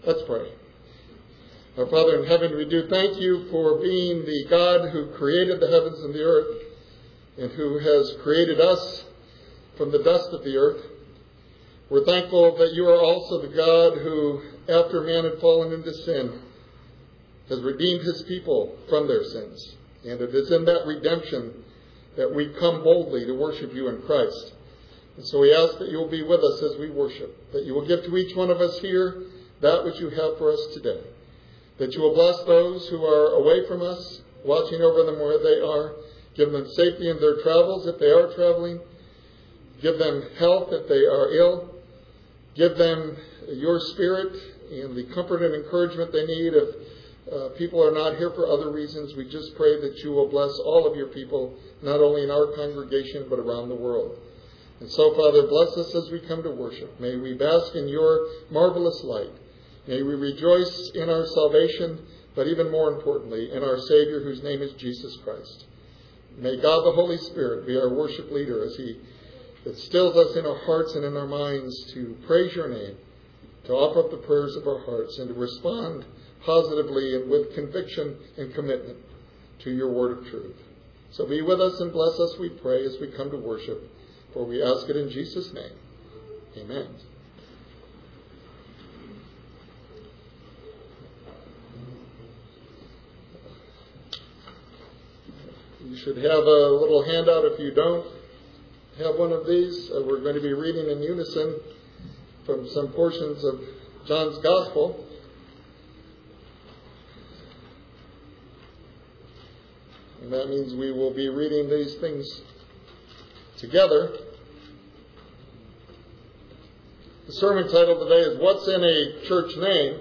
Let's pray. Our Father in heaven, we do thank you for being the God who created the heavens and the earth and who has created us from the dust of the earth. We're thankful that you are also the God who, after man had fallen into sin, has redeemed his people from their sins. And it is in that redemption that we come boldly to worship you in Christ. And so we ask that you will be with us as we worship, that you will give to each one of us here that which you have for us today, that you will bless those who are away from us, watching over them where they are, give them safety in their travels if they are traveling, give them health if they are ill, give them your spirit and the comfort and encouragement they need if people are not here for other reasons. We just pray that you will bless all of your people, not only in our congregation, but around the world. And so, Father, bless us as we come to worship. May we bask in your marvelous light. May we rejoice in our salvation, but even more importantly, in our Savior, whose name is Jesus Christ. May God the Holy Spirit be our worship leader as he instills us in our hearts and in our minds to praise your name, to offer up the prayers of our hearts, and to respond positively and with conviction and commitment to your word of truth. So be with us and bless us, we pray, as we come to worship. For we ask it in Jesus' name. Amen. You should have a little handout if you don't have one of these. We're going to be reading in unison from some portions of John's Gospel. And that means we will be reading these things together. The sermon title today is What's in a Church Name?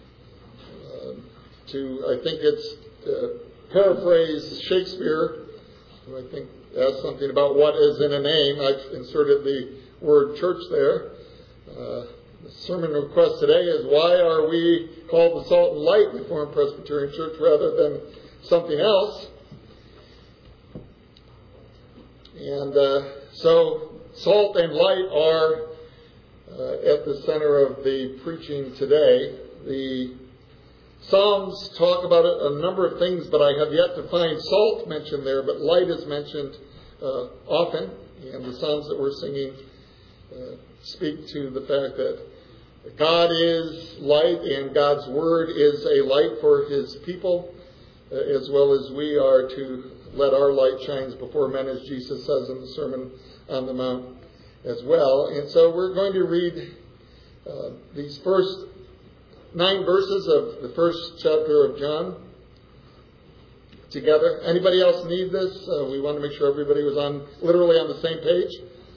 I think it's paraphrase Shakespeare, who I think asked something about what is in a name. I've inserted the word church there. The sermon request today is, why are we called the Salt and Light Reformed Presbyterian Church rather than something else? And so salt and light are at the center of the preaching today. The Psalms talk about a number of things, but I have yet to find salt mentioned there, but light is mentioned often. And the Psalms that we're singing speak to the fact that God is light and God's Word is a light for His people, as well as we are to let our light shine before men, as Jesus says in the Sermon on the Mount as well. And so we're going to read these first 9 verses of the first chapter of John together. Anybody else need this? We want to make sure everybody was literally on the same page.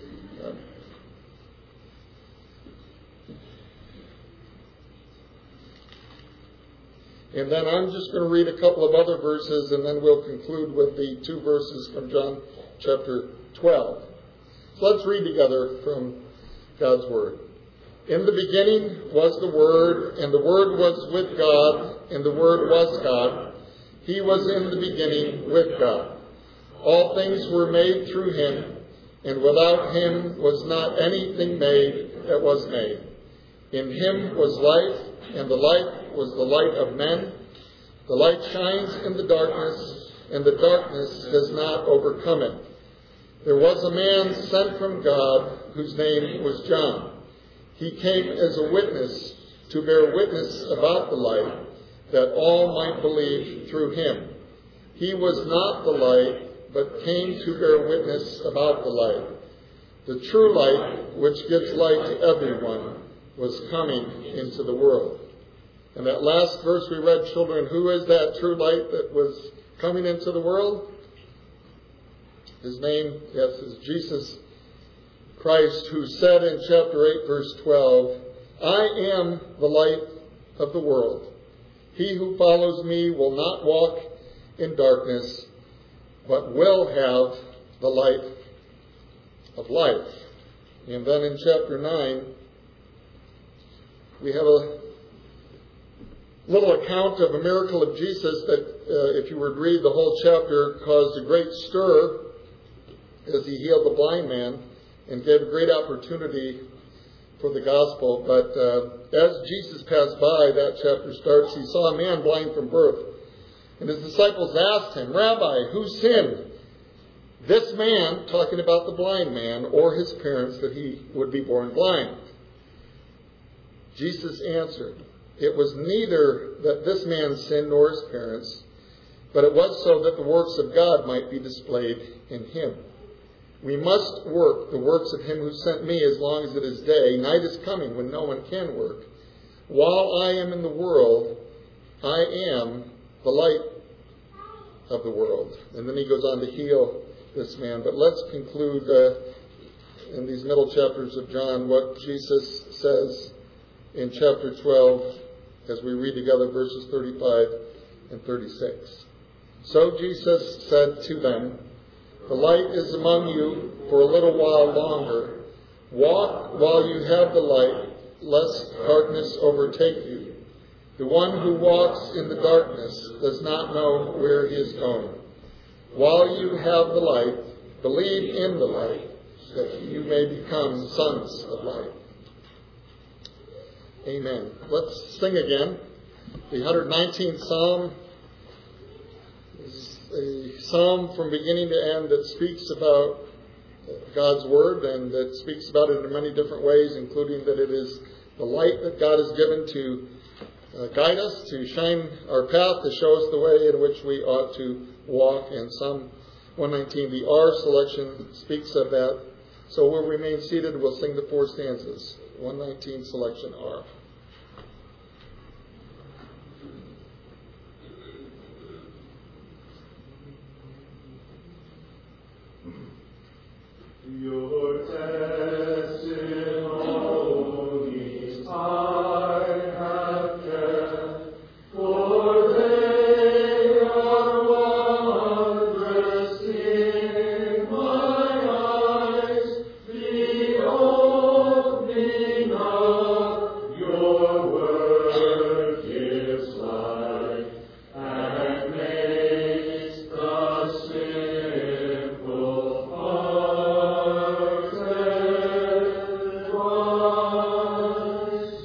And then I'm just going to read a couple of other verses, and then we'll conclude with the 2 verses from John chapter 12. So let's read together from God's Word. In the beginning was the Word, and the Word was with God, and the Word was God. He was in the beginning with God. All things were made through Him, and without Him was not anything made that was made. In Him was life, and the life was the light of men. The light shines in the darkness, and the darkness has not overcome it. There was a man sent from God, whose name was John. He came as a witness to bear witness about the light, that all might believe through him. He was not the light, but came to bear witness about the light. The true light, which gives light to everyone, was coming into the world. And that last verse we read, children, who is that true light that was coming into the world? His name, yes, is Jesus Christ, who said in chapter 8, verse 12, I am the light of the world. He who follows me will not walk in darkness, but will have the light of life. And then in chapter 9, we have a little account of a miracle of Jesus that, if you would read the whole chapter, caused a great stir as he healed the blind man and gave a great opportunity for the gospel. But as Jesus passed by, that chapter starts, he saw a man blind from birth. And his disciples asked him, "Rabbi, who sinned? This man," talking about the blind man, "or his parents, that he would be born blind?" Jesus answered, "It was neither that this man sinned nor his parents, but it was so that the works of God might be displayed in him. We must work the works of him who sent me as long as it is day. Night is coming when no one can work. While I am in the world, I am the light of the world." And then he goes on to heal this man. But let's conclude in these middle chapters of John what Jesus says in chapter 12 as we read together verses 35 and 36. "So Jesus said to them, 'The light is among you for a little while longer. Walk while you have the light, lest darkness overtake you. The one who walks in the darkness does not know where he is going. While you have the light, believe in the light, that you may become sons of light.'" Amen. Let's sing again. The 119th Psalm is a psalm from beginning to end that speaks about God's Word, and that speaks about it in many different ways, including that it is the light that God has given to guide us, to shine our path, to show us the way in which we ought to walk. And Psalm 119, the R selection, speaks of that. So we'll remain seated. We'll sing the 4 stanzas. 119 selection R. Your testimonies I have kept, for they are wondrous in my eyes. The opening of your word gives light and makes the simple heart wise.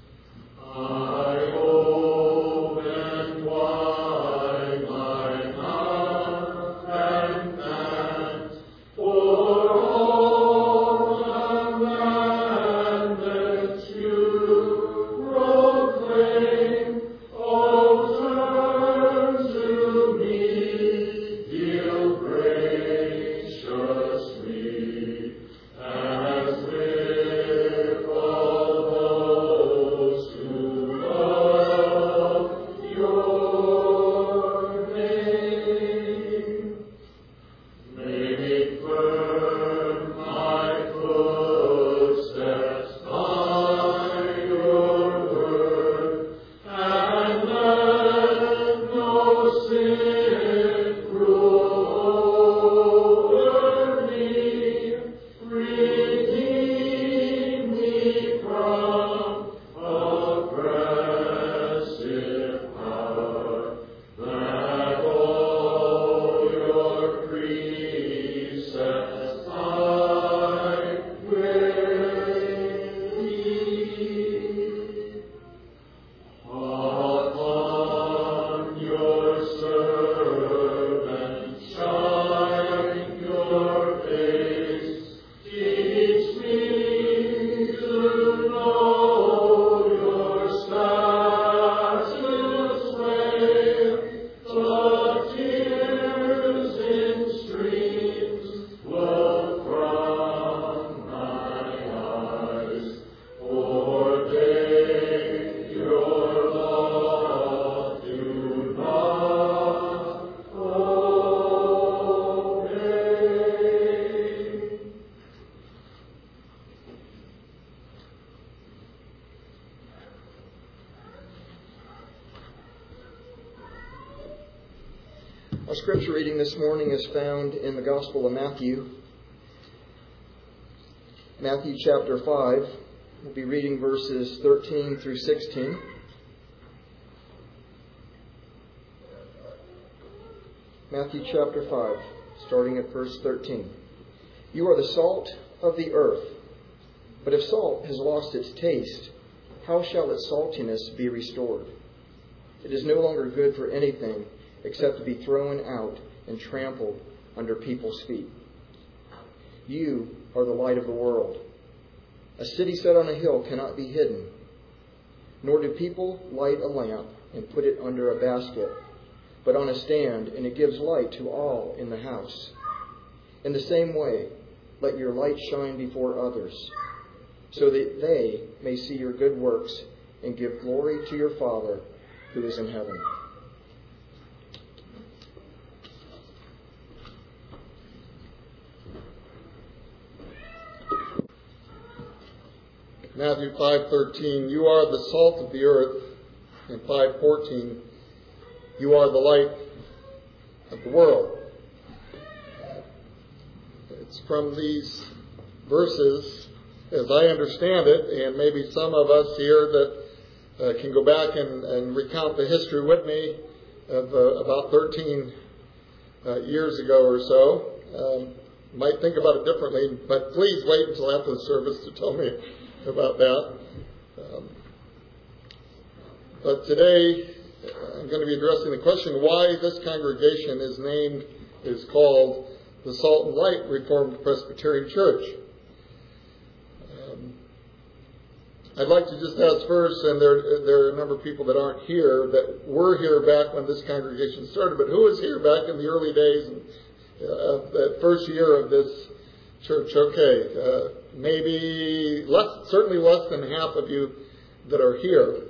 I open wide my mouth and pant for all commandments you proclaim. Oh, turn to me, deal graciously, as with all those who love your name. Make firm my footsteps by your word, and let no sin rule over me. Redeem me from oppressive power, that all your precepts I will keep. Upon your servant shine your face. Teach me to know your statutes well. The tears in streams flow from my eyes, for they your law do not obey. Our scripture reading this morning is found in the Gospel of Matthew. Matthew chapter 5. We'll be reading verses 13 through 16. Matthew chapter 5, starting at verse 13. "You are the salt of the earth. But if salt has lost its taste, how shall its saltiness be restored? It is no longer good for anything except to be thrown out and trampled under people's feet. You are the light of the world. A city set on a hill cannot be hidden. Nor do people light a lamp and put it under a basket, but on a stand, and it gives light to all in the house. In the same way, let your light shine before others, so that they may see your good works and give glory to your Father who is in heaven. Matthew 5:13, you are the salt of the earth. And 5:14, you are the light of the world. It's from these verses, as I understand it, and maybe some of us here that can go back and recount the history with me of about 13 years ago or so, might think about it differently, but please wait until after the service to tell me about that. But today, I'm going to be addressing the question why this congregation is called the Salt and Light Reformed Presbyterian Church. I'd like to just ask first, and there are a number of people that aren't here that were here back when this congregation started, but who was here back in the early days of that first year of this church? Okay, maybe certainly less than half of you that are here.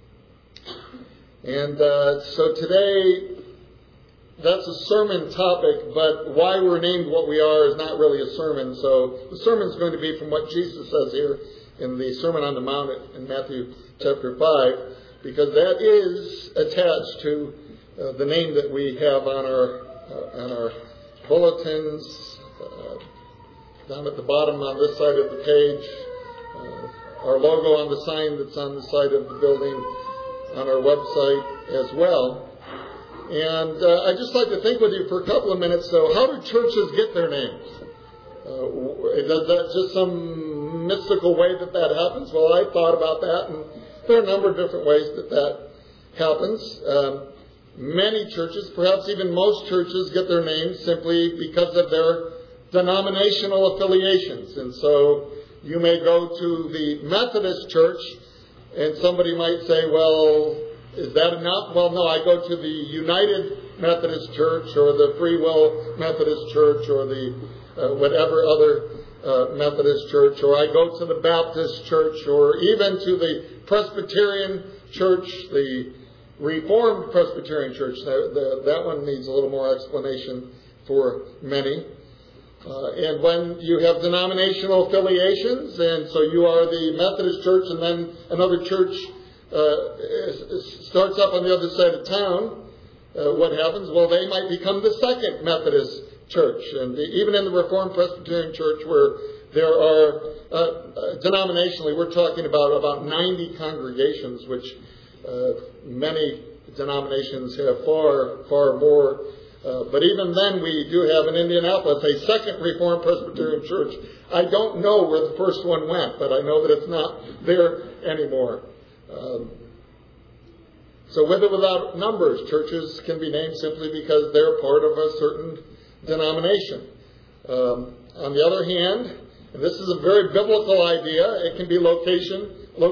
And so today, that's a sermon topic, but why we're named what we are is not really a sermon. So the sermon is going to be from what Jesus says here in the Sermon on the Mount in Matthew chapter 5, because that is attached to the name that we have on our bulletins, down at the bottom on this side of the page, our logo on the sign that's on the side of the building, on our website as well. And I'd just like to think with you for a couple of minutes, though, how do churches get their names? Is that just some mystical way that happens? Well, I thought about that, and there are a number of different ways that happens. Many churches, perhaps even most churches, get their names simply because of their denominational affiliations. And so you may go to the Methodist church, and somebody might say, well, is that enough? Well, no, I go to the United Methodist Church or the Free Will Methodist Church or the whatever other Methodist church, or I go to the Baptist church, or even to the Presbyterian church, the Reformed Presbyterian church. That one needs a little more explanation for many. And when you have denominational affiliations, and so you are the Methodist church, and then another church starts up on the other side of town, what happens? Well, they might become the Second Methodist church. And even in the Reformed Presbyterian church, where there are, denominationally, we're talking about 90 congregations, which many denominations have far more. But even then, we do have in Indianapolis a Second Reformed Presbyterian Church. I don't know where the first one went, but I know that it's not there anymore. So with or without numbers, churches can be named simply because they're part of a certain denomination. On the other hand, and this is a very biblical idea, it can be location.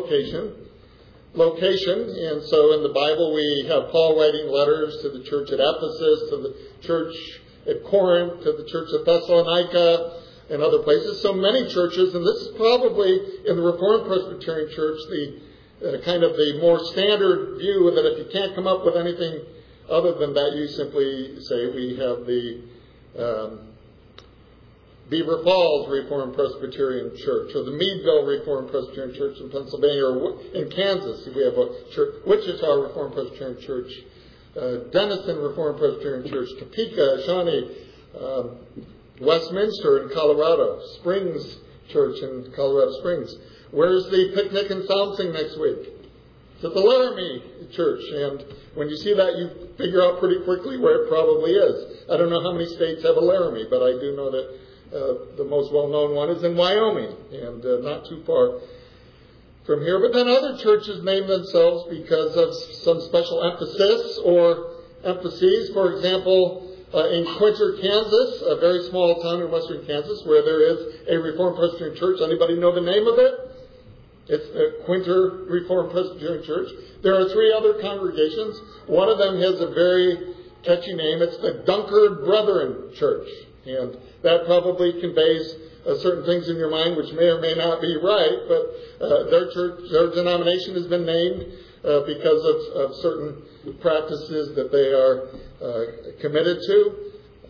And so in the Bible we have Paul writing letters to the church at Ephesus, to the church at Corinth, to the church at Thessalonica, and other places. So many churches, and this is probably in the Reformed Presbyterian Church the kind of the more standard view, that if you can't come up with anything other than that, you simply say we have the Beaver Falls Reformed Presbyterian Church, or the Meadville Reformed Presbyterian Church in Pennsylvania, or in Kansas we have a church, Wichita Reformed Presbyterian Church, Denison Reformed Presbyterian Church, Topeka, Shawnee, Westminster in Colorado, Springs Church in Colorado Springs. Where's the picnic and sound sing next week? It's at the Laramie Church. And when you see that, you figure out pretty quickly where it probably is. I don't know how many states have a Laramie, but I do know that The most well-known one is in Wyoming, and not too far from here. But then other churches name themselves because of some special emphasis or emphases. For example, in Quinter, Kansas, a very small town in western Kansas, where there is a Reformed Presbyterian Church. Anybody know the name of it? It's the Quinter Reformed Presbyterian Church. There are 3 other congregations. One of them has a very catchy name. It's the Dunkard Brethren Church. And that probably conveys certain things in your mind which may or may not be right, but their denomination has been named because of certain practices that they are committed to.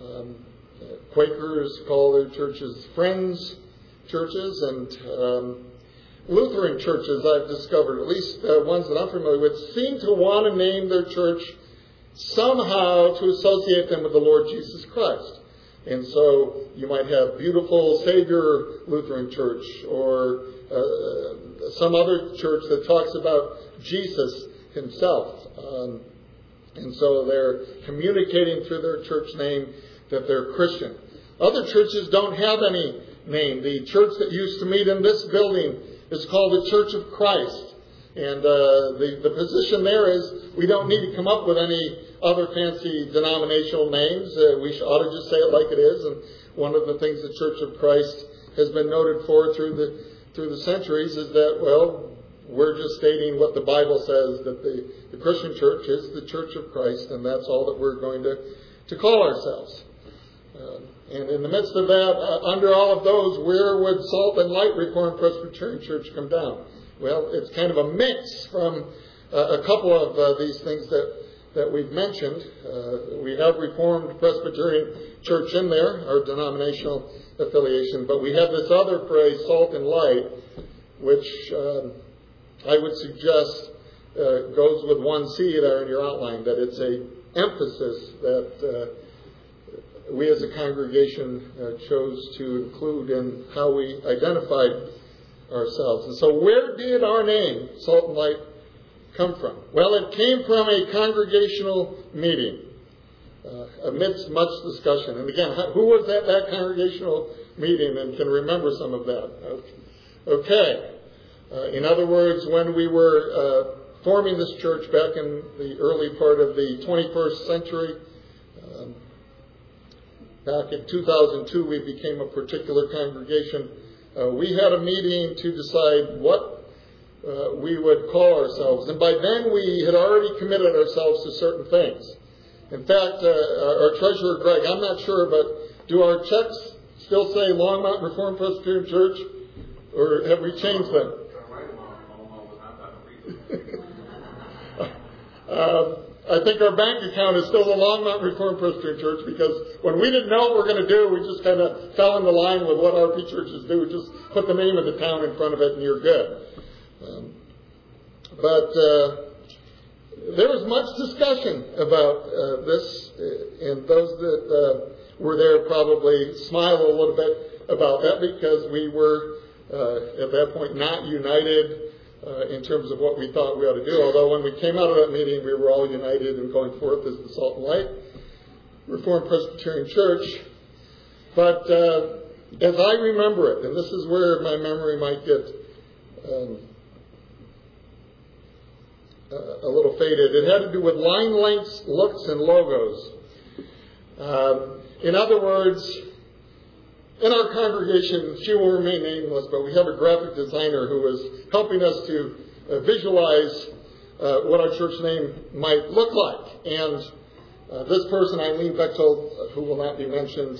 Quakers call their churches Friends churches, and Lutheran churches, I've discovered, at least ones that I'm familiar with, seem to want to name their church somehow to associate them with the Lord Jesus Christ. And so you might have Beautiful Savior Lutheran Church, or some other church that talks about Jesus himself. And so they're communicating through their church name that they're Christian. Other churches don't have any name. The church that used to meet in this building is called the Church of Christ. And the position there is we don't need to come up with any other fancy denominational names. We ought to just say it like it is. And one of the things the Church of Christ has been noted for through the centuries is that, well, we're just stating what the Bible says, that the Christian church is the Church of Christ, and that's all that we're going to call ourselves. And in the midst of that, under all of those, where would Salt and Light Reformed Presbyterian Church come down? Well, it's kind of a mix from a couple of these things that we've mentioned. We have Reformed Presbyterian Church in there, our denominational affiliation, but we have this other phrase, Salt and Light, which I would suggest goes with one C there in your outline, that it's a emphasis that we as a congregation chose to include in how we identified ourselves. And so where did our name, Salt and Light, come from? Well, it came from a congregational meeting amidst much discussion. And again, who was at that congregational meeting and can remember some of that? Okay. In other words, when we were forming this church back in the early part of the 21st century, back in 2002, we became a particular congregation. We had a meeting to decide what we would call ourselves. And by then, we had already committed ourselves to certain things. In fact, our treasurer, Greg, I'm not sure, but do our checks still say Longmont Reformed Presbyterian Church? Or have we changed them? I think our bank account is still the Longmont Reformed Presbyterian Church, because when we didn't know what we're going to do, we just kind of fell in the line with what RP churches do. Just put the name of the town in front of it and you're good. But there was much discussion about this, and those that were there probably smile a little bit about that, because we were at that point not united in terms of what we thought we ought to do. Although when we came out of that meeting, we were all united in going forth as the Salt and Light Reformed Presbyterian Church. But as I remember it, and this is where my memory might get a little faded, it had to do with line lengths, looks, and logos. In other words, in our congregation, she will remain nameless, but we have a graphic designer who is helping us to visualize what our church name might look like. And this person, Eileen Bechtold, who will not be mentioned,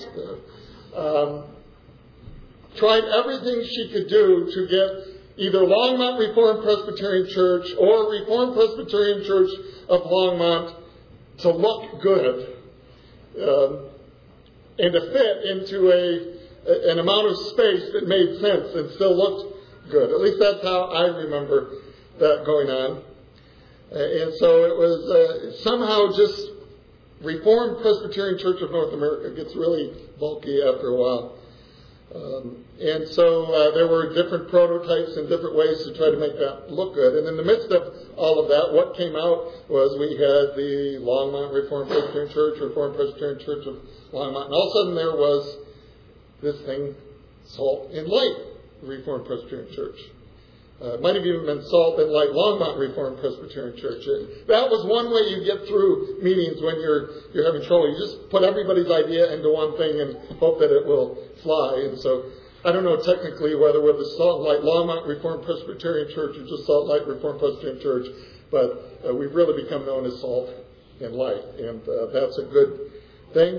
tried everything she could do to get either Longmont Reformed Presbyterian Church or Reformed Presbyterian Church of Longmont to look good and to fit into an amount of space that made sense and still looked good. At least that's how I remember that going on. And so it was somehow just Reformed Presbyterian Church of North America gets really bulky after a while. And so there were different prototypes and different ways to try to make that look good. And in the midst of all of that, what came out was we had the Longmont Reformed Presbyterian Church, Reformed Presbyterian Church of Longmont. And all of a sudden there was this thing Salt and Light Reformed Presbyterian Church. It might have even been Salt and Light Longmont Reformed Presbyterian Church. That was one way you get through meetings when you're having trouble. You just put everybody's idea into one thing and hope that it will fly. And so I don't know technically whether we're the Salt and Light Longmont Reformed Presbyterian Church or just Salt and Light Reformed Presbyterian Church, but we've really become known as Salt and Light, and that's a good thing.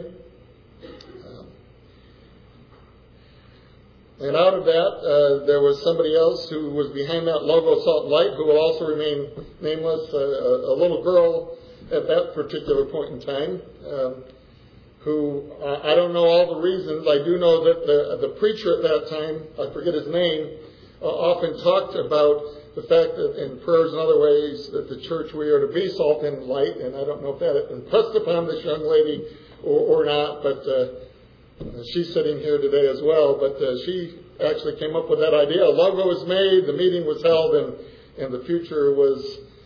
And out of that, there was somebody else who was behind that logo, Salt and Light, who will also remain nameless, a little girl at that particular point in time, who, I don't know all the reasons. I do know that the preacher at that time, I forget his name, often talked about the fact that in prayers and other ways that the church we are to be salt and light, and I don't know if that impressed upon this young lady or not, but she's sitting here today as well, but she actually came up with that idea. A logo was made, the meeting was held, and the future was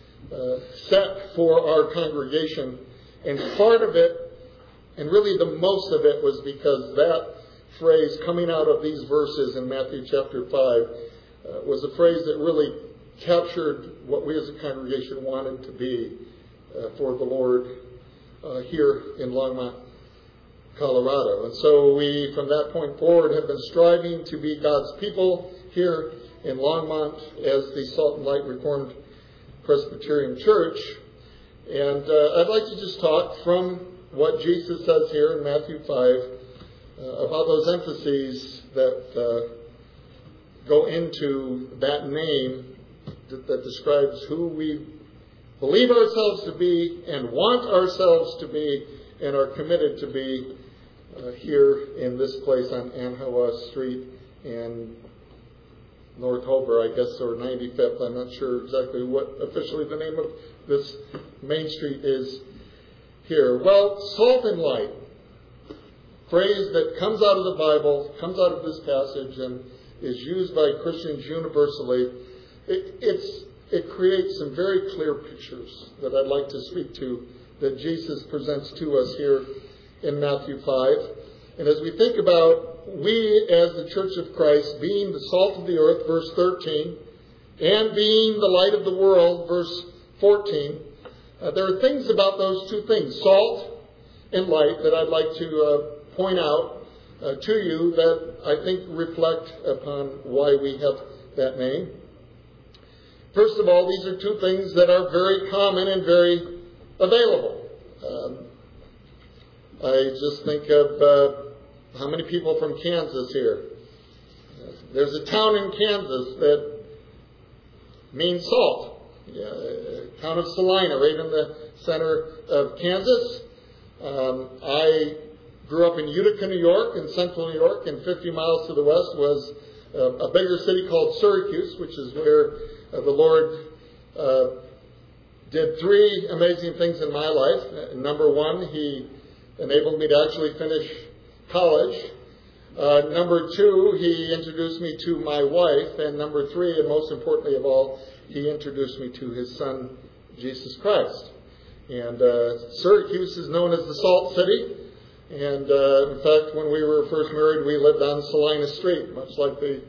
set for our congregation. And part of it, and really the most of it, was because that phrase coming out of these verses in Matthew chapter 5 was a phrase that really captured what we as a congregation wanted to be for the Lord here in Longmont, Colorado. And so we, from that point forward, have been striving to be God's people here in Longmont as the Salt and Light Reformed Presbyterian Church. And I'd like to just talk from what Jesus says here in Matthew 5 about those emphases that go into that name that describes who we believe ourselves to be and want ourselves to be and are committed to be here in this place on Anhawa Street in North Hober, I guess, or 95th. I'm not sure exactly what officially the name of this main street is here. Well, salt and light, phrase that comes out of the Bible, comes out of this passage, and is used by Christians universally. It creates some very clear pictures that I'd like to speak to that Jesus presents to us here in Matthew 5. And as we think about we as the Church of Christ being the salt of the earth, verse 13, and being the light of the world, verse 14, there are things about those two things, salt and light, that I'd like to point out to you that I think reflect upon why we have that name. First of all, these are two things that are very common and very available. I just think of how many people from Kansas here. There's a town in Kansas that means salt. Town of Salina, right in the center of Kansas. I grew up in Utica, New York, in central New York, and 50 miles to the west was a bigger city called Syracuse, which is where the Lord did three amazing things in my life. Number one, He enabled me to actually finish college. Number two, He introduced me to my wife. And number three, and most importantly of all, He introduced me to His Son, Jesus Christ. And Syracuse is known as the Salt City. And in fact, when we were first married, we lived on Salina Street, much like the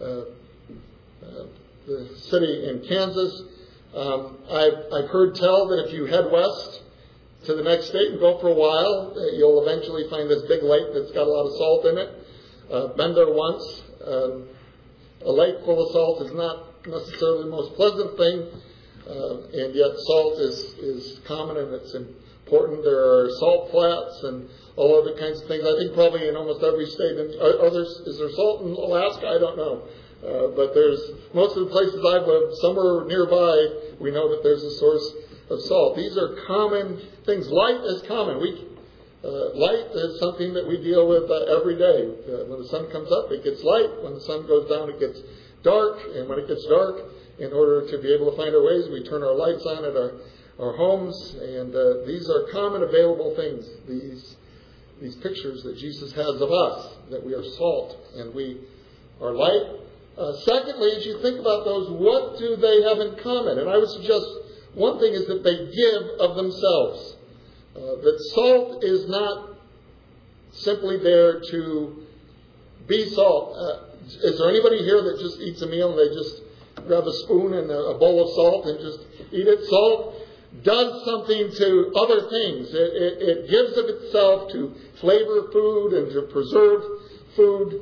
city in Kansas. I've heard tell that if you head west to the next state and go for a while, you'll eventually find this big lake that's got a lot of salt in it. Been there once. A lake full of salt is not necessarily the most pleasant thing, and yet salt is common and it's important. There are salt flats and all other kinds of things. I think probably in almost every state. Is there salt in Alaska? I don't know. But there's most of the places I've lived, somewhere nearby, we know that there's a source of salt. These are common things. Light is common. Light is something that we deal with every day. When the sun comes up, it gets light. When the sun goes down, it gets dark. And when it gets dark, in order to be able to find our ways, we turn our lights on at our homes. And these are common available things. These pictures that Jesus has of us, that we are salt and we are light. Secondly, as you think about those, what do they have in common? And I would suggest one thing is that they give of themselves. That salt is not simply there to be salt. Is there anybody here that just eats a meal and they just grab a spoon and a bowl of salt and just eat it? Salt does something to other things. It gives of itself to flavor food and to preserve food.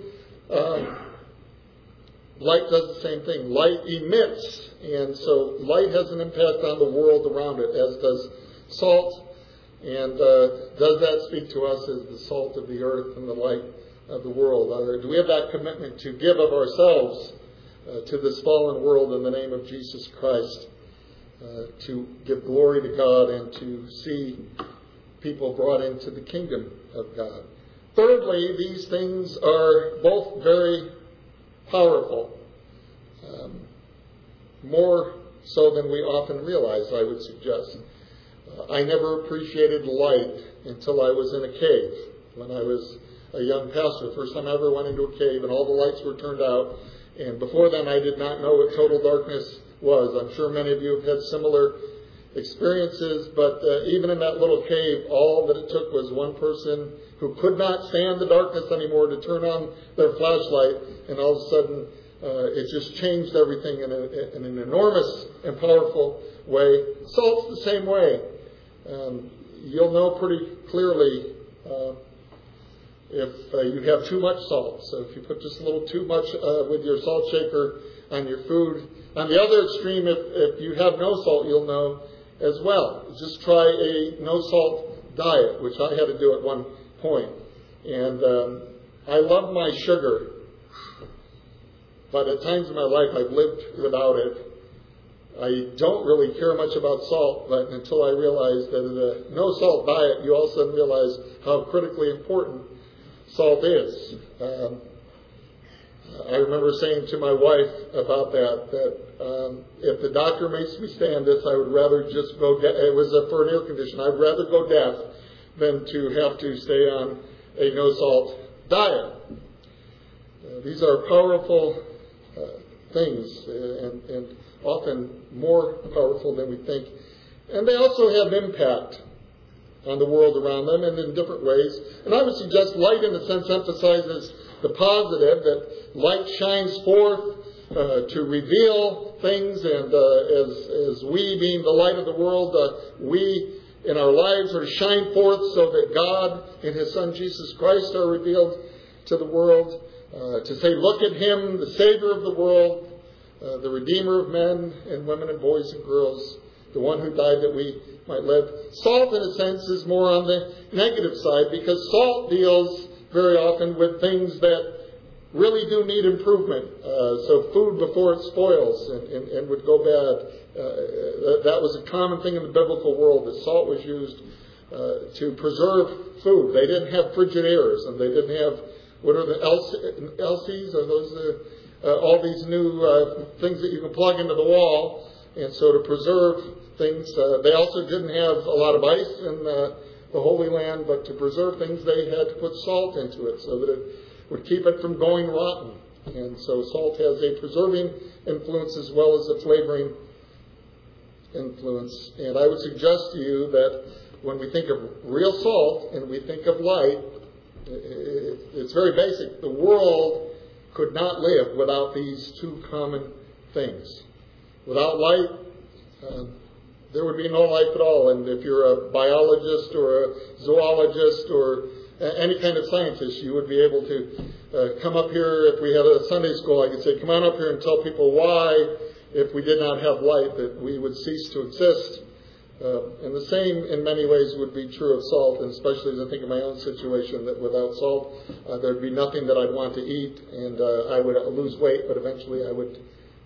Light does the same thing. Light emits, and so light has an impact on the world around it, as does salt. And does that speak to us as the salt of the earth and the light of the world? Do we have that commitment to give of ourselves to this fallen world in the name of Jesus Christ, to give glory to God and to see people brought into the kingdom of God? Thirdly, these things are both very powerful, more so than we often realize, I would suggest. I never appreciated light until I was in a cave when I was a young pastor. The first time I ever went into a cave and all the lights were turned out. And before then, I did not know what total darkness was. I'm sure many of you have had similar experiences, but even in that little cave, all that it took was one person who could not stand the darkness anymore to turn on their flashlight, and all of a sudden it just changed everything in an enormous and powerful way. Salt's the same way. You'll know pretty clearly if you have too much salt. So if you put just a little too much with your salt shaker on your food. On the other extreme, if you have no salt, you'll know as well. Just try a no-salt diet, which I had to do at one point. And I love my sugar, but at times in my life I've lived without it. I don't really care much about salt, but until I realized that in a no-salt diet, you all of a sudden realize how critically important salt is. I remember saying to my wife about that if the doctor makes me stay on this, I would rather just go deaf. It was for an ear condition. I'd rather go deaf than to have to stay on a no-salt diet. These are powerful things, and often more powerful than we think. And they also have impact on the world around them and in different ways. And I would suggest light, in a sense, emphasizes the positive, that light shines forth to reveal things, and as we, being the light of the world, we in our lives are to shine forth so that God and His Son Jesus Christ are revealed to the world. To say, look at Him, the Savior of the world, the Redeemer of men and women and boys and girls, the one who died that we might live. Salt, in a sense, is more on the negative side, because salt deals very often with things that really do need improvement. So food before it spoils and would go bad. That was a common thing in the biblical world, that salt was used to preserve food. They didn't have Frigidaires, and they didn't have, what are the LCs? Are those all these new things that you can plug into the wall? And so to preserve things, they also didn't have a lot of ice in the Holy Land, but to preserve things they had to put salt into it so that it would keep it from going rotten. And so salt has a preserving influence as well as a flavoring influence. And I would suggest to you that when we think of real salt and we think of light, it's very basic. The world could not live without these two common things. Without light, there would be no life at all. And if you're a biologist or a zoologist or any kind of scientist, you would be able to come up here. If we had a Sunday school, I could say, come on up here and tell people why, if we did not have light, that we would cease to exist. And the same, in many ways, would be true of salt, and especially as I think of my own situation, that without salt, there'd be nothing that I'd want to eat, and I would lose weight, but eventually I would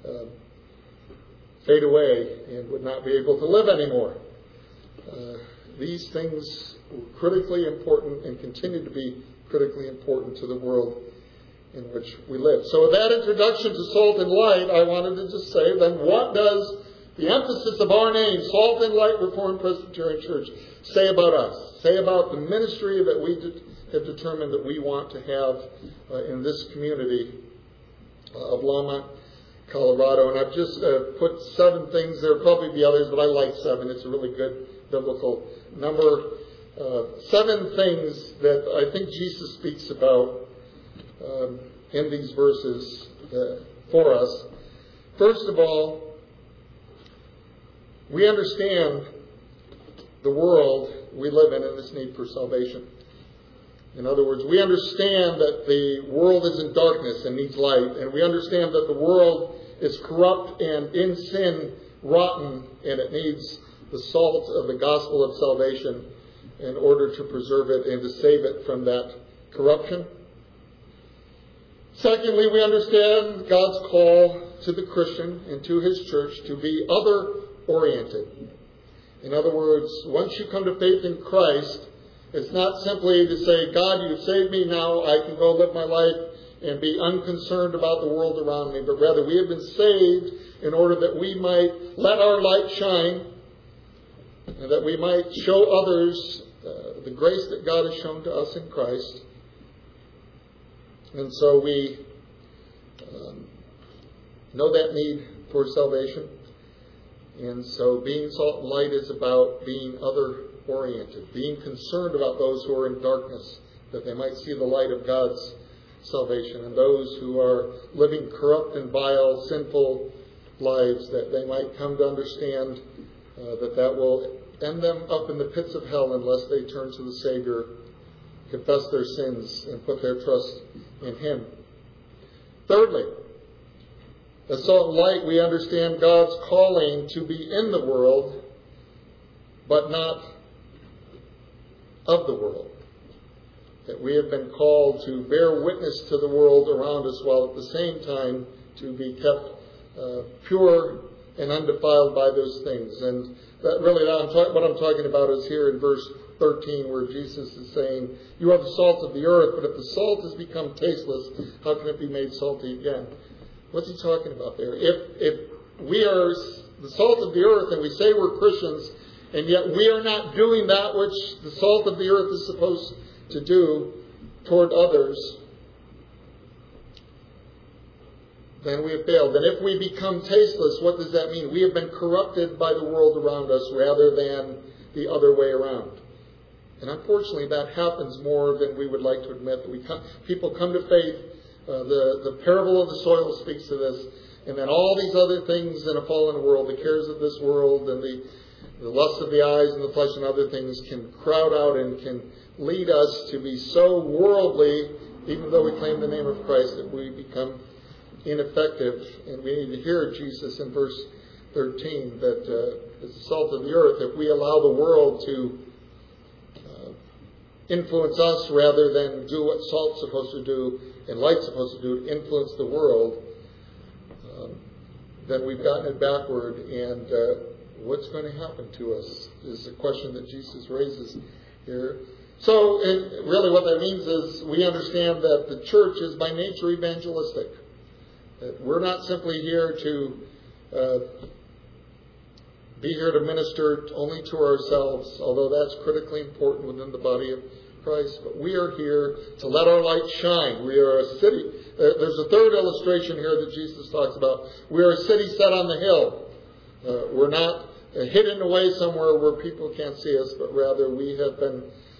fade away and would not be able to live anymore. These things were critically important and continue to be critically important to the world in which we live. So with that introduction to salt and light, I wanted to just say, then, what does the emphasis of our name, Salt and Light Reformed Presbyterian Church, say about us? Say about the ministry that we have determined that we want to have in this community of Longmont, Colorado. And I've just put 7 things. There will probably be others, but I like 7. It's a really good biblical number. 7 things that I think Jesus speaks about in these verses for us. First of all, we understand the world we live in and its need for salvation. In other words, we understand that the world is in darkness and needs light, and we understand that the world is corrupt and in sin, rotten, and it needs the salt of the gospel of salvation in order to preserve it and to save it from that corruption. Secondly, we understand God's call to the Christian and to his church to be other-oriented. In other words, once you come to faith in Christ, it's not simply to say, God, you've saved me, now I can go live my life and be unconcerned about the world around me. But rather, we have been saved in order that we might let our light shine and that we might show others the grace that God has shown to us in Christ. And so we know that need for salvation. And so being salt and light is about being other-oriented, being concerned about those who are in darkness, that they might see the light of God's salvation, and those who are living corrupt and vile, sinful lives, that they might come to understand that will end them up in the pits of hell unless they turn to the Savior, confess their sins, and put their trust in Him. Thirdly, as salt and light, we understand God's calling to be in the world, but not of the world. That we have been called to bear witness to the world around us, while at the same time to be kept pure and undefiled by those things. And that really, what I'm talking about is here in verse 13, where Jesus is saying, you are the salt of the earth, but if the salt has become tasteless, how can it be made salty again? What's he talking about there? If we are the salt of the earth and we say we're Christians, and yet we are not doing that which the salt of the earth is supposed to do toward others, then we have failed. And if we become tasteless, what does that mean? We have been corrupted by the world around us rather than the other way around. And unfortunately, that happens more than we would like to admit. People come to faith. The parable of the soil speaks to this. And then all these other things in a fallen world, the cares of this world and the lust of the eyes and the flesh and other things can crowd out and can lead us to be so worldly, even though we claim the name of Christ, that we become ineffective. And we need to hear Jesus in verse 13 that as the salt of the earth, if we allow the world to influence us rather than do what salt's supposed to do and light's supposed to do, influence the world, then we've gotten it backward. And what's going to happen to us is the question that Jesus raises here. So really what that means is we understand that the church is by nature evangelistic. That we're not simply here to be here to minister only to ourselves, although that's critically important within the body of Christ. But we are here to let our light shine. We are a city. There's a third illustration here that Jesus talks about. We are a city set on the hill. We're not hidden away somewhere where people can't see us, but rather we have been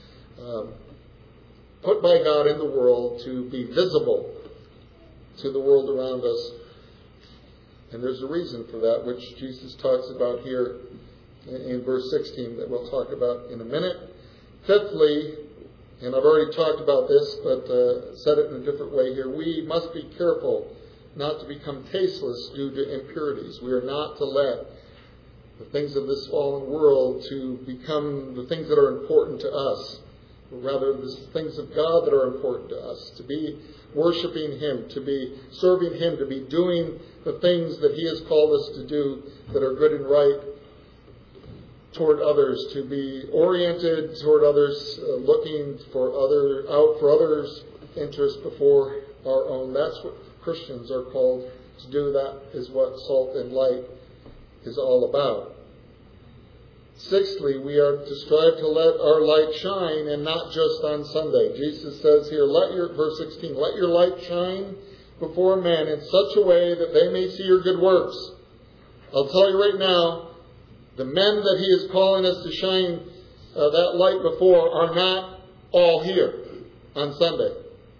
put by God in the world to be visible to the world around us. And there's a reason for that, which Jesus talks about here in verse 16 that we'll talk about in a minute. Fifthly, and I've already talked about this, but said it in a different way here, we must be careful not to become tasteless due to impurities. We are not to let the things of this fallen world to become the things that are important to us, but rather the things of God that are important to us, to be worshiping Him, to be serving Him, to be doing the things that He has called us to do that are good and right toward others, to be oriented toward others, looking for others' interests before our own. That's what Christians are called to do. That is what salt and light is all about. Sixthly, we are to strive to let our light shine, and not just on Sunday. Jesus says here, verse 16, let your light shine before men in such a way that they may see your good works. I'll tell you right now, the men that He is calling us to shine that light before are not all here on Sunday.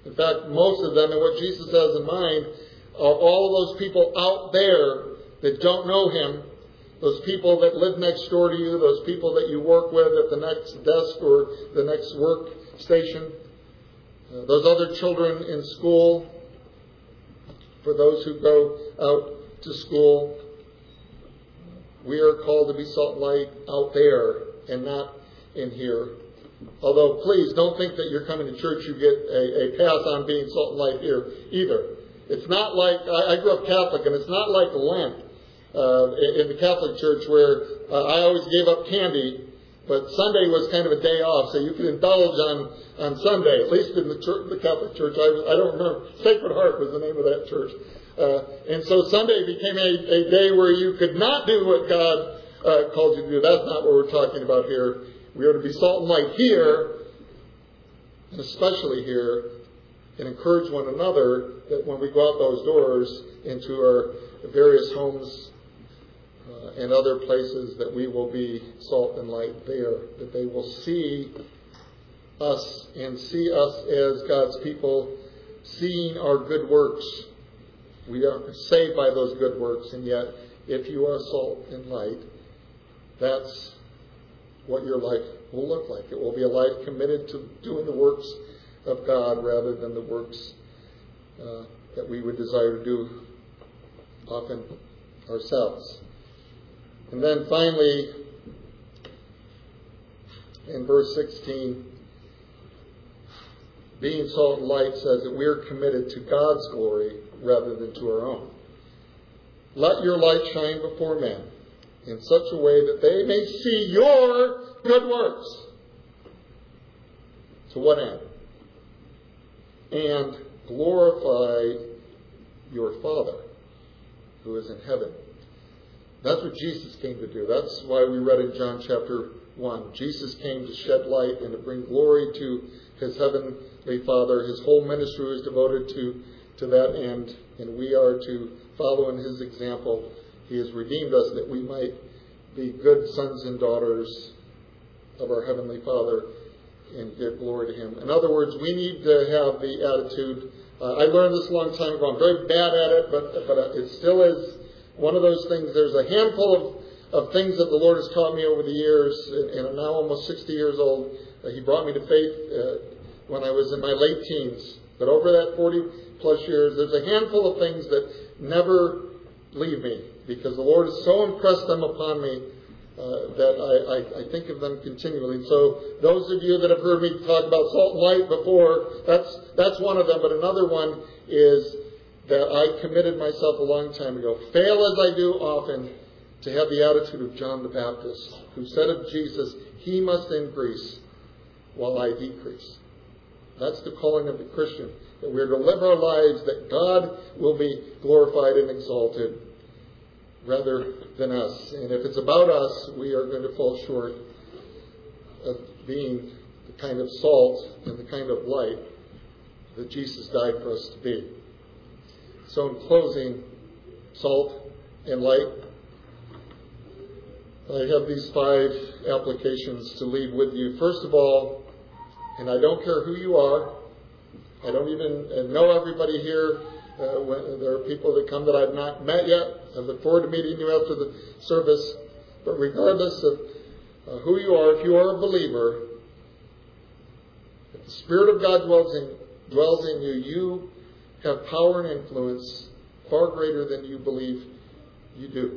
In fact, most of them, and what Jesus has in mind, are all of those people out there that don't know Him, those people that live next door to you, those people that you work with at the next desk or the next work station, those other children in school, for those who go out to school. We are called to be salt and light out there and not in here. Although, please don't think that you're coming to church, you get a pass on being salt and light here either. It's not like, I grew up Catholic, and it's not like Lent in the Catholic Church where I always gave up candy, but Sunday was kind of a day off, so you could indulge on Sunday, at least in the Catholic Church. I don't remember. Sacred Heart was the name of that church. And so Sunday became a day where you could not do what God called you to do. That's not what we're talking about here. We are to be salt and light here, and especially here, and encourage one another that when we go out those doors into our various homes and other places, that we will be salt and light there, that they will see us and see us as God's people, seeing our good works. We are saved by those good works, and yet if you are salt and light, that's what your life will look like. It will be a life committed to doing the works of God rather than the works that we would desire to do often ourselves. And then finally, in verse 16, being salt and light says that we are committed to God's glory rather than to our own. Let your light shine before men in such a way that they may see your good works. To what end? And glorify your Father who is in heaven. That's what Jesus came to do. That's why we read in John chapter 1. Jesus came to shed light and to bring glory to His heavenly Father. His whole ministry was devoted to that end, and we are to follow in His example. He has redeemed us that we might be good sons and daughters of our Heavenly Father and give glory to Him. In other words, we need to have the attitude. I learned this a long time ago. I'm very bad at it, but it still is one of those things. There's a handful of things that the Lord has taught me over the years, and I'm now almost 60 years old. He brought me to faith when I was in my late teens. But over that 40 plus years, there's a handful of things that never leave me, because the Lord has so impressed them upon me that I think of them continually. And so those of you that have heard me talk about salt and light before, that's one of them. But another one is that I committed myself a long time ago, fail as I do often, to have the attitude of John the Baptist, who said of Jesus, He must increase while I decrease. That's the calling of the Christian, that we're to live our lives that God will be glorified and exalted rather than us. And if it's about us, we are going to fall short of being the kind of salt and the kind of light that Jesus died for us to be. So in closing, salt and light, I have these 5 applications to leave with you. First of all, and I don't care who you are, I don't even know everybody here. There are people that come that I've not met yet. I look forward to meeting you after the service. But regardless of who you are, if you are a believer, if the Spirit of God dwells in you, you have power and influence far greater than you believe you do.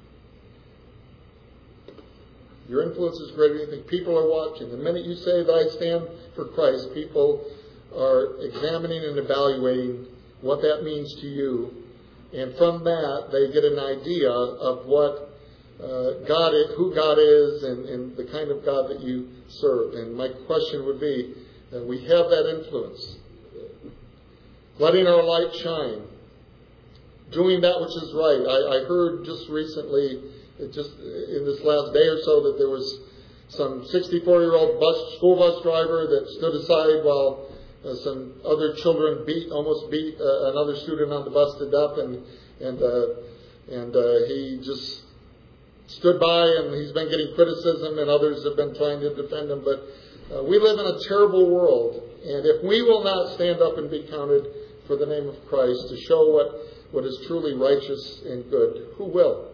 Your influence is greater than you think. People are watching. The minute you say that I stand for Christ, people are examining and evaluating what that means to you. And from that, they get an idea of what God is, who God is, and the kind of God that you serve. And my question would be, we have that influence. Letting our light shine. Doing that which is right. I heard just recently, just in this last day or so, that there was some 64-year-old school bus driver that stood aside while some other children almost beat another student on the bus to death, and he just stood by, and he's been getting criticism, and others have been trying to defend him. But We live in a terrible world, and if we will not stand up and be counted for the name of Christ to show what is truly righteous and good, who will?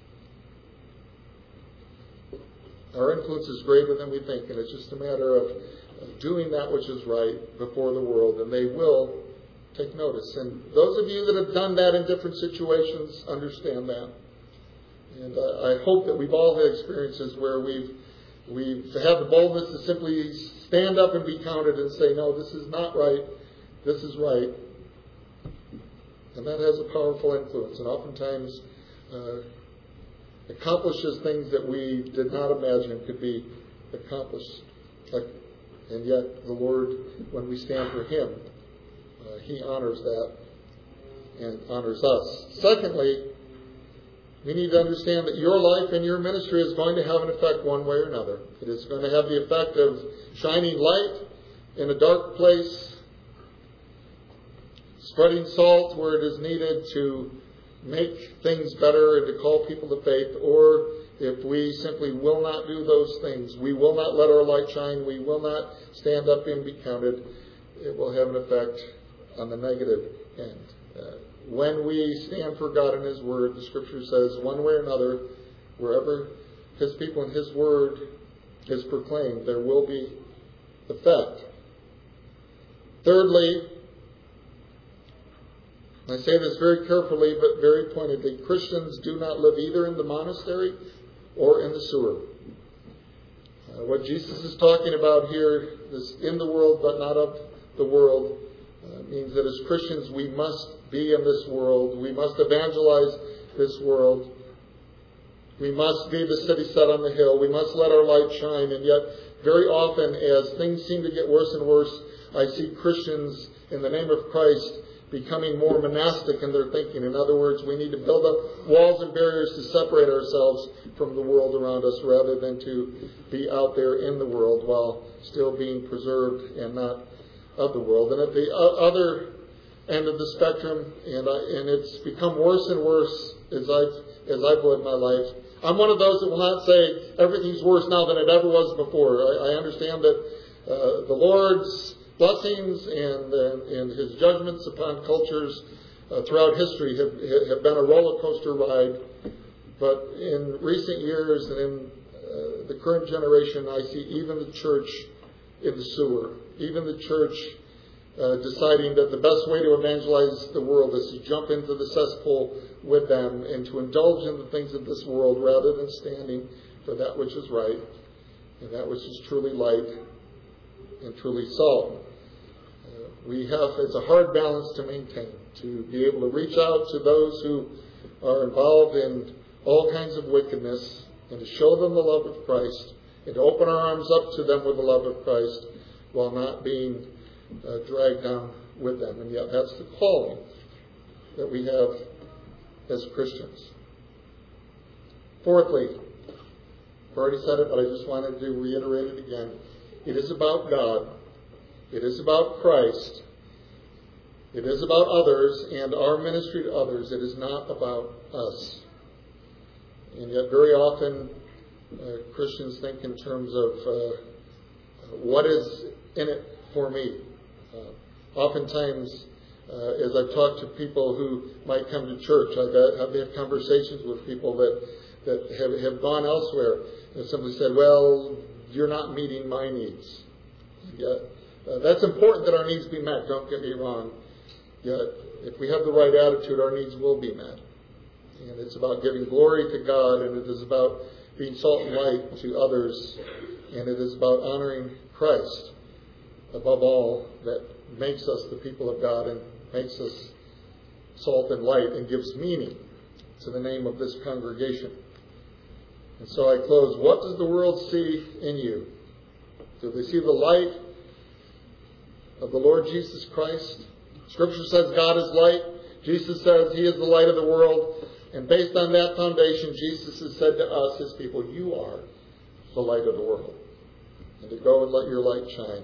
Our influence is greater than we think, and it's just a matter of doing that which is right before the world, and they will take notice. And those of you that have done that in different situations understand that. And I hope that we've all had experiences where we've had the boldness to simply stand up and be counted and say, no, this is not right, this is right. And that has a powerful influence, and oftentimes accomplishes things that we did not imagine could be accomplished. And yet the Lord, when we stand for Him, He honors that and honors us. Secondly, we need to understand that your life and your ministry is going to have an effect one way or another. It is going to have the effect of shining light in a dark place, spreading salt where it is needed to make things better and to call people to faith. Or if we simply will not do those things, we will not let our light shine, we will not stand up and be counted, it will have an effect on the negative end. When we stand for God and His Word, the Scripture says, one way or another, wherever His people and His Word is proclaimed, there will be effect. Thirdly, I say this very carefully but very pointedly, Christians do not live either in the monastery or in the sewer. What Jesus is talking about here, this in the world but not of the world, means that as Christians we must be in this world. We must evangelize this world. We must be the city set on the hill. We must let our light shine. And yet, very often, as things seem to get worse and worse, I see Christians, in the name of Christ, becoming more monastic in their thinking. In other words, we need to build up walls and barriers to separate ourselves from the world around us rather than to be out there in the world while still being preserved and not of the world. And at the other end of the spectrum, and it's become worse and worse as I've lived my life. I'm one of those that will not say everything's worse now than it ever was before. I understand that the Lord's blessings and His judgments upon cultures throughout history have been a roller coaster ride. But in recent years and in the current generation, I see even the church in the sewer, even the church deciding that the best way to evangelize the world is to jump into the cesspool with them and to indulge in the things of this world rather than standing for that which is right and that which is truly light and truly salt. It's a hard balance to maintain, to be able to reach out to those who are involved in all kinds of wickedness and to show them the love of Christ and to open our arms up to them with the love of Christ while not being dragged down with them. And yet that's the calling that we have as Christians. Fourthly, I've already said it, but I just wanted to reiterate it again. It is about God. It is about Christ. It is about others and our ministry to others. It is not about us. And yet very often Christians think in terms of what is in it for me. Oftentimes, as I've talked to people who might come to church, I've had conversations with people that have gone elsewhere and simply said, well, you're not meeting my needs. Yet, that's important that our needs be met, don't get me wrong. Yet, if we have the right attitude, our needs will be met. And it's about giving glory to God, and it is about being salt and light to others, and it is about honoring Christ above all, that makes us the people of God and makes us salt and light and gives meaning to the name of this congregation. And so I close. What does the world see in you? Do they see the light of the Lord Jesus Christ? Scripture says God is light. Jesus says He is the light of the world. And based on that foundation, Jesus has said to us, His people, you are the light of the world. And to go and let your light shine.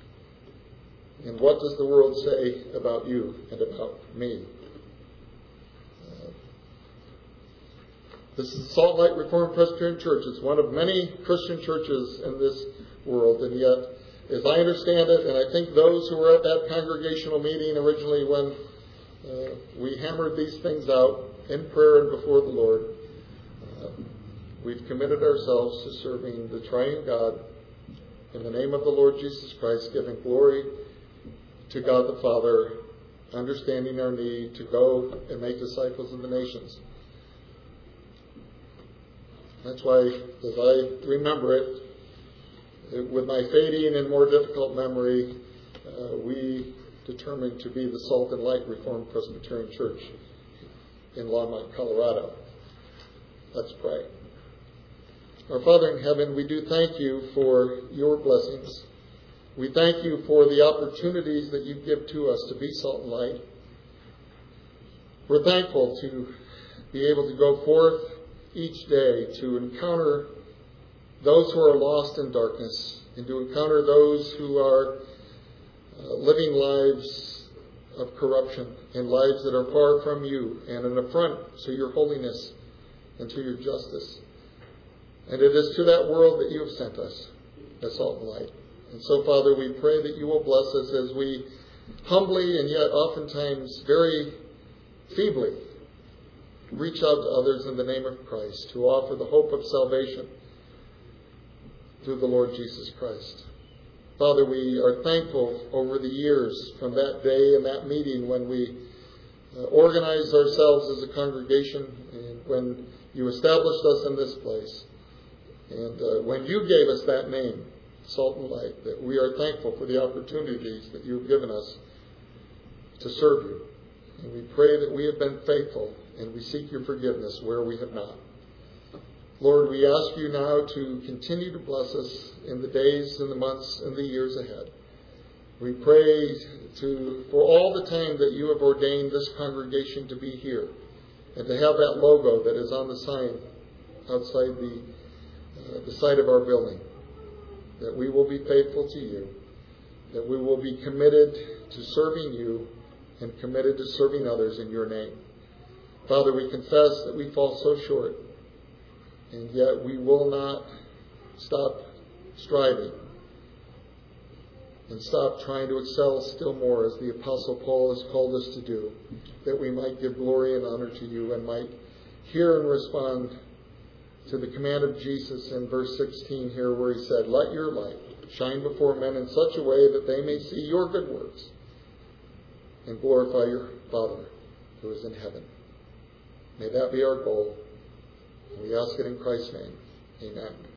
And what does the world say about you and about me? This is Salt Light Reformed Presbyterian Church. It's one of many Christian churches in this world. And yet, as I understand it, and I think those who were at that congregational meeting originally when we hammered these things out in prayer and before the Lord, we've committed ourselves to serving the triune God in the name of the Lord Jesus Christ, giving glory to God the Father, understanding our need to go and make disciples of the nations. That's why, as I remember it, with my fading and more difficult memory, we determined to be the Salt and Light Reformed Presbyterian Church in Longmont, Colorado. Let's pray. Our Father in heaven, we do thank you for your blessings. We thank you for the opportunities that you give to us to be salt and light. We're thankful to be able to go forth each day to encounter those who are lost in darkness and to encounter those who are living lives of corruption and lives that are far from you and an affront to your holiness and to your justice. And it is to that world that you have sent us as salt and light. And so, Father, we pray that you will bless us as we humbly and yet oftentimes very feebly reach out to others in the name of Christ to offer the hope of salvation through the Lord Jesus Christ. Father, we are thankful over the years from that day and that meeting when we organized ourselves as a congregation and when you established us in this place. And when you gave us that name, Salt and Light, that we are thankful for the opportunities that you've given us to serve you. And we pray that we have been faithful and we seek your forgiveness where we have not. Lord, we ask you now to continue to bless us in the days and the months and the years ahead. We pray for all the time that you have ordained this congregation to be here and to have that logo that is on the sign outside the side of our building, that we will be faithful to you, that we will be committed to serving you and committed to serving others in your name. Father, we confess that we fall so short, and yet we will not stop striving and stop trying to excel still more, as the Apostle Paul has called us to do, that we might give glory and honor to you and might hear and respond to the command of Jesus in verse 16 here, where he said, "Let your light shine before men in such a way that they may see your good works and glorify your Father who is in heaven." May that be our goal. We ask it in Christ's name. Amen.